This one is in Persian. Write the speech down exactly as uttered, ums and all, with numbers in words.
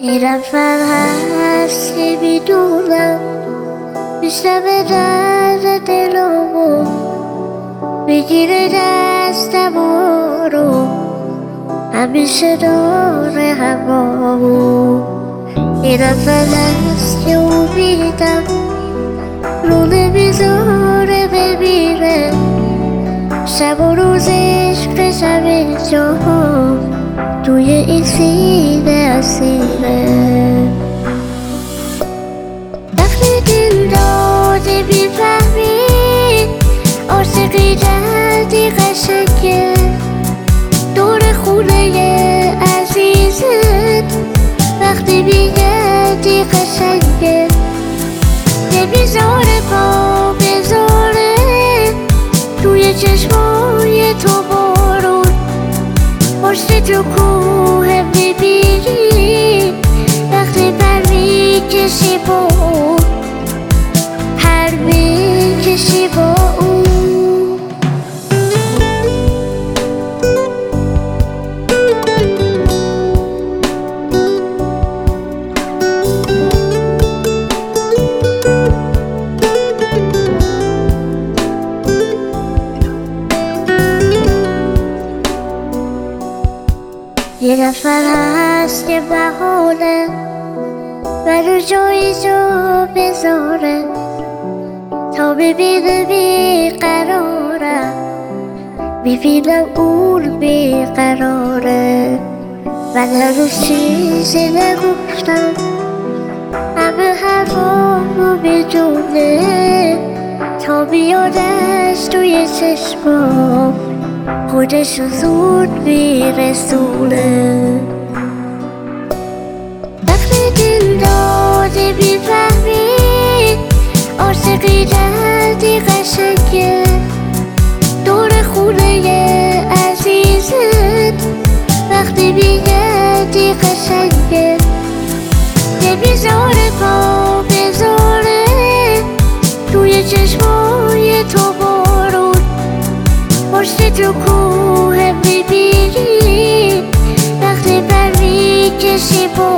این نفر هست که میدونم میشنوه درد دلمو، میگیره دستمو رو همیشه داره همامو. این نفر هست که امیدم رو نمیذاره بمیره، شب و روزش همه جا توی این سینه اسیره. وقتی دل داده میفهمی عاشقی جدی قشنگه، دور خونه عزیزت وقتی میگردی قشنگه، نمیذاره پا بذاره توی چشمای تو بارون، پشت تو کوه میبینی وقتی پر میکشی با اون، پر میکشی با اون. یه نفر هست که بهانه منو جایی جا بذاره تا ببینه بیقرارم، ببینم اون بیقراره. من هنوز چیزی نگفتم، همه حرفامو میدونه، تا بیادش توی چشمام خودشو زود میرسونه. وقتی دل داده میفهمی عاشقی جدی قشنگه، دور خونه عزیزت وقتی میگردی قشنگه، نمیذاره پا بذاره توی چشمای تو بارون، پشت تو کوه میبینی وقتی پر میکشی با